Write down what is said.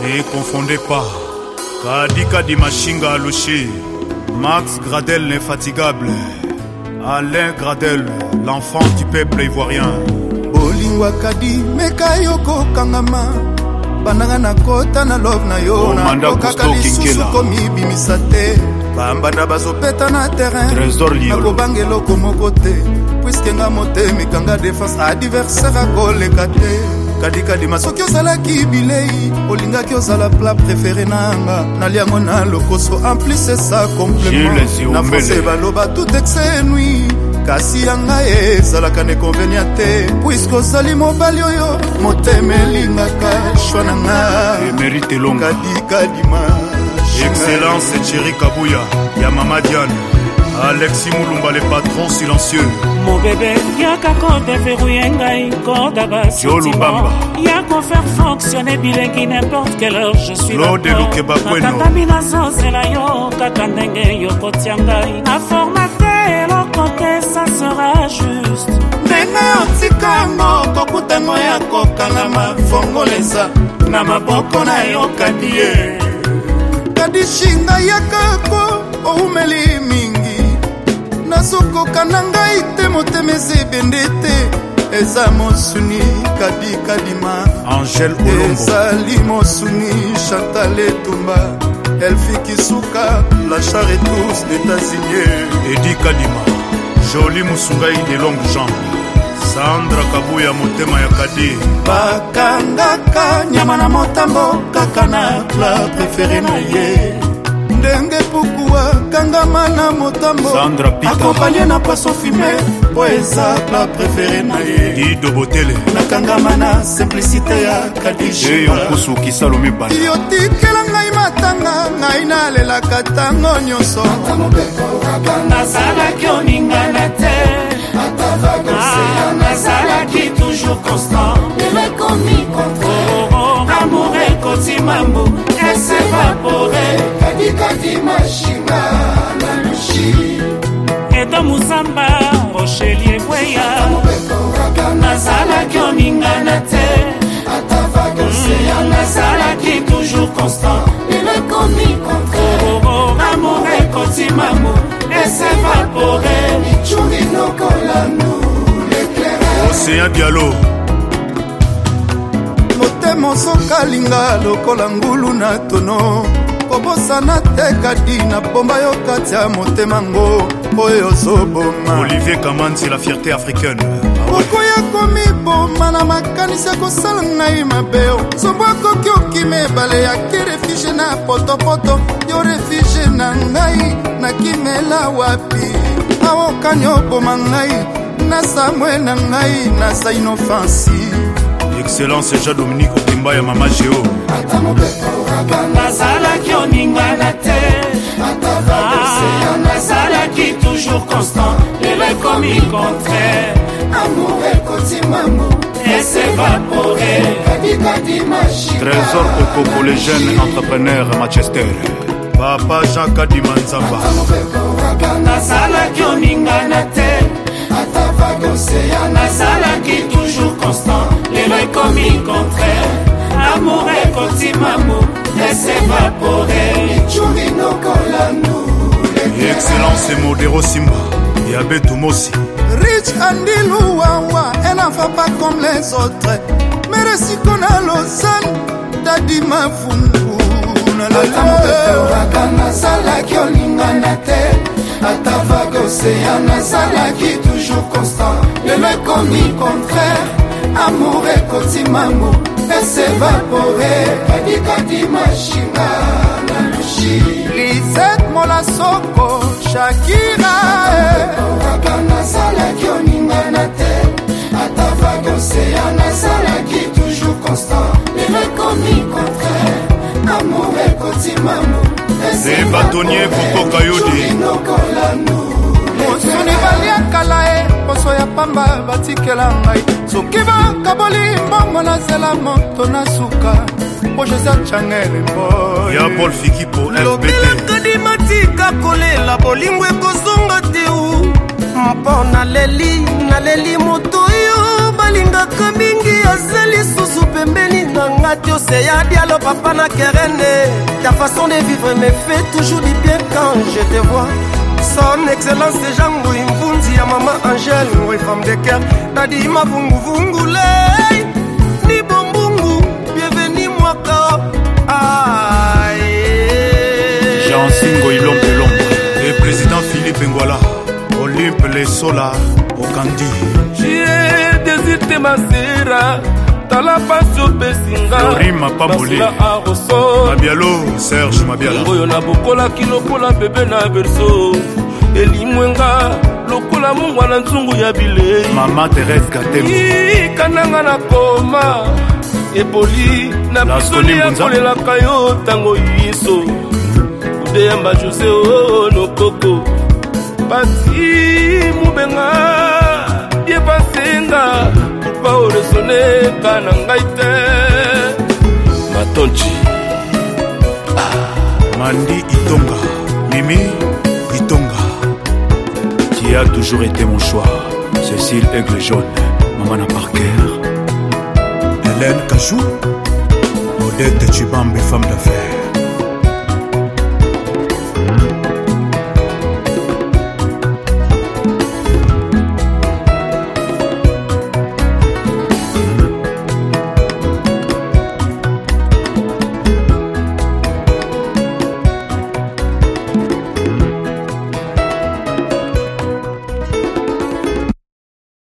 Ne confondez pas Kadi Machinga Alouchi, Max Gradel l'infatigable, Alain Gradel, l'enfant du peuple ivoirien. Bolingwa Kadi Mekayoko Kangama Bananga na kota na love na yo na koka lisusu komi bimisate Bambanda bazopeta na terrain Trésor Liolo Nakobangelo komoko te Puisque nga mote mikanga défense adversaire akoleka te Kadi masoki ozalaki bilei olingaki ozala plat préféré nanga naliango na lokoso en plus c'est ça complément na français baloba tout excès nuit kasi yanga ezalaka ne convenient te puisque ozali mobali oyo motema elingaka shwa nanga mérite longa kadima excellence Thierry Kabouya ya Mama Diane Alexis Moulumba le patron silencieux mon bébé yaka code verrouiller ngai code bas yako faire fonctionner bilengi n'importe quelle heure je suis là katamina zozela yo kakandenge yo kotiangai na formaté lo côté ça sera juste ndenge otikango kokutango ya kokangama fongolesa na maboko na yo kadie kadishinga yakako oumeli mingi nazokoka na ngai te motema ezebende te eza mosuni kadima Angèle Olombo ezali mosuni Chantal Etumba Elfi Kisuka la charretous d'États-Unis Edi Kadima Jolie Musungai de longues jambes Sandra Kabouya motema ya Kadi bakangaka nyama na motambo kaka na plat préféré na ye ndenge pukuwa kangama na motambo akompanye na poisson fumé po eza plat préféré na ye Dido Botele na kangama na simplicité ya Kadisha yonkusu kisalomi bana yotikela ngai matanga ngai nalelaka tango nyonso nazalaki oningana te nazalaki toujours constant elekomi contre amour ekoti mambo esevapore Kadi Machinga Alouchi edo musamba rochelier kweya nazalaki oningana te nazalaki toujours constant elekomi contre amour ekoti mambo esevapore michungi lokola nous l'éclairage Océan Diallo motema ozokalinga lokola ngulu na tono kobosana te Kadi na bomba yo kati ya motema ngo oyo ozoboma Olivier Kamanzi la fierté africaine okoya komiboma na makanisi ya kosala ngai mabeo sombo akoki okima ebale yaki refuge na potopoto yo refuge na ngai nakimela wapi aokani oboma ngai na samwe na ngai naza inofensi Excellence Jean Dominique Okimba ya Mama Géo nazalaki oningana te nazalaki toujours constant lelo ekomi contraire amour ekoti mambo esevapore Kadi Machinga Trésor Okoko le jeune entrepreneur Manchester Papa Jean Kadima Nzamba nazalaki oningana te nazalaki toujours constant lelo ekomi contraire amour ekoti mambo esevapore michungi lokola nous Excellence Modero Simba Yabetou Mossi Rich Andilu Wawa elle n'en va pas comme les autres merci qu'on a Lausanne Dadi Mafungu nazalaki olingana te atavaka océan nazalaki toujours constant lelo ekomi contraire amour ekoti mambo esevapore Kadi Machinga Alouchi Lisette Molasoko Shakira nazalaki oningana te atavaka océan nazalaki toujours constant lelo ekomi contraire amour ekoti mambo Les bâtonniers Koko Kayodi mosuni baliakala e poso ya pamba batikela ngai soki bakaboli mbongo nazela moto na suka po Joseph Changele mboy ya Paul Fikipo FBT Kadi matika kolela bolingo ekozonga te mpo naleli moto yo nalingaka mingi azali susu pembeni nanga te oseya dialo papa na kerene. Ta façon de vivre me fait toujours du bien quand je te vois. Son excellence Jean Mvunzi ya maman Angèle, oui femme de cœur. Tadi ma vungu vungu lei ni bombungu bienvenue mwaka. Jean Singo Ilombe Lombe et président Philippe Ngwala Olympe les Sola Okandi. J'ai désiré ma sera tala passion besinga Rima Pamboli Mabialo Serge Mabiala Ngoyo na bokola kilokola bebe na berso elimwenga lokola mungwa na nzungu ya bile Mama Thérèse Gatembo kananga na koma epoli na pisoni ya kolela kayo tango yiso udeyamba Jose nokoko pati mubenga ye basenga paolesone kana ngai te matonchi Mandi Itonga Mimi Itonga qui a toujours été mon choix. Cécile Aigle Jaune Mamana Parker Hélène Kachou Odette Chibambe femme d'affaires